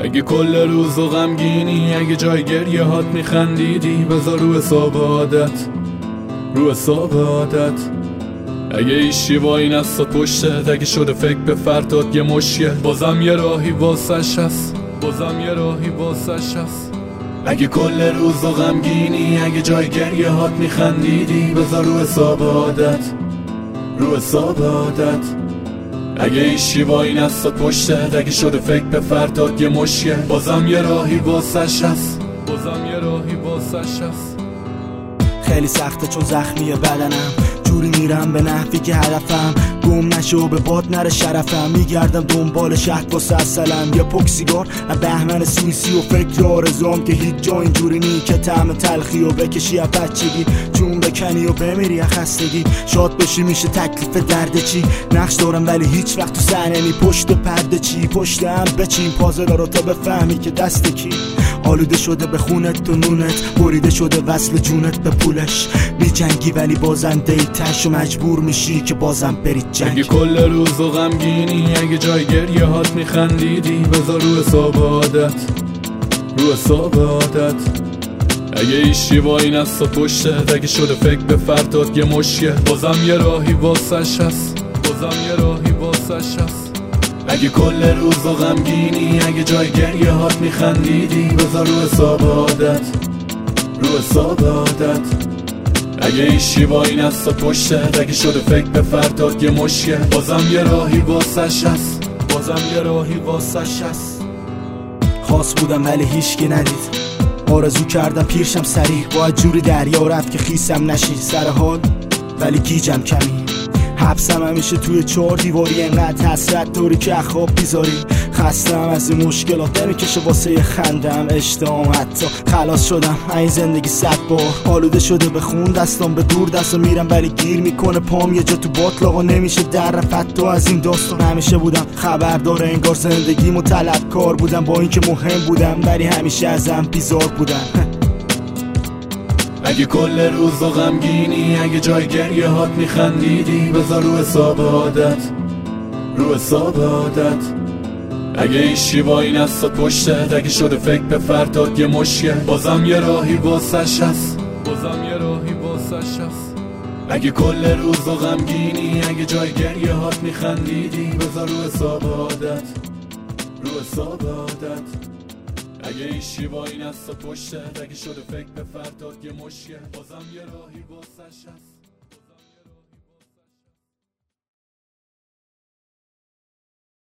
اگه کل روز و غمگینی، اگه جای گریه هات میخندیدی، بذار رو حساب عادت، رو حساب عادت. اگه ایشی وای نستاد پشتت، اگه شده فکر به فرداد یه مشکل، بازم یه راهی واسش هست، بازم یه راهی واسش هست. اگه کل روز و غمگینی، اگه جای گریه هات میخندیدی، بذار رو حساب عادت، رو حساب عادت. اگه ایشی وای نستاد پشتت، اگه شده فکر به فرداد یه مشکل، بازم یه راهی واسش هست، بازم یه راهی واسش هست. خیلی سخته چون زخمیه بدنم، جوری میرم به نحوی که هدفم گم نشه و به باد نره شرفم. میگردم دنبال شهد واسه اصلم، یه پک سیگار بهمن سوئیسی و فکر آرزوام که هیچ جا اینجوری نی که طعم تلخی و بکشی از بچگی، چون بکنی و بمیری از خستگی. شاد بشی میشه تکلیف درد چی، نقش دارم ولی هیچ وقت تو صحنه نی. پشت پرده چی، پشت هم بچین پازلا رو تا بفهمی که دست کی. آلوده شده به خونت و نونت، بریده شده وصل جونت به پولش. میجنگی ولی بازنده ای تش و مجبور میشی که بازم برید جنگ. اگه کل روز و غمگینی، اگه جای گریه هات میخندیدی، بذار رو حساب عادت، رو حساب عادت. اگه ایشی وای نستاد پشتت، اگه شده فکر به فرداد یه مشکل، بازم یه راهی واسش هست، بازم یه راهی واسش هست. اگه کل روز و غمگینی، اگه جای گریه هات میخندیدی، بذار رو حساب عادت، رو حساب عادت. اگه ایشی وای نستاد پشتت، اگه شده فکر به فرداد یه مشکل، بازم یه راهی واسش هست، بازم یه راهی واسش هست. خاص بودم ولی هیچکی ندید، آرزو کردم پیرشم سریع، باید جوری دریا رفت که خیسم نشی. سر حال ولی گیجم کمی، حبسم همیشه توی 4 دیواری، انقدر حسرت داری که اخواب بیزاری. خستم از این مشکلات نمیکشه واسه یه خندم، اشتهام حتی خلاص شدم این زندگی 100 بار. آلوده شده به خون دستم، به دور دستم میرم ولی گیر میکنه پام یه جا تو باطل. آقا نمیشه در رفت تو از این داستان. همیشه بودم خبردار انگار زندگیمو طلبکار بودم، با اینکه مهم بودم ولی همیشه ازم بیزار بودم. اگه کل روز و غمگینی، اگه جای گریه هات میخندیدی، بذار رو حساب عادت، رو حساب عادت. اگه ایشی وای نستاد پشتت، اگه شده فکر به فرداد یه مشکل، بازم یه راهی واسش هست، بازم یه راهی واسش هست. اگه کل روز و غمگینی، اگه جای گریه هات میخندیدی، بذار رو حساب عادت، رو حساب عادت. اگه ایشی وای نستاد پشتت، اگه شده فکر به فرداد یه مشکل، بازم یه راهی واسش هست.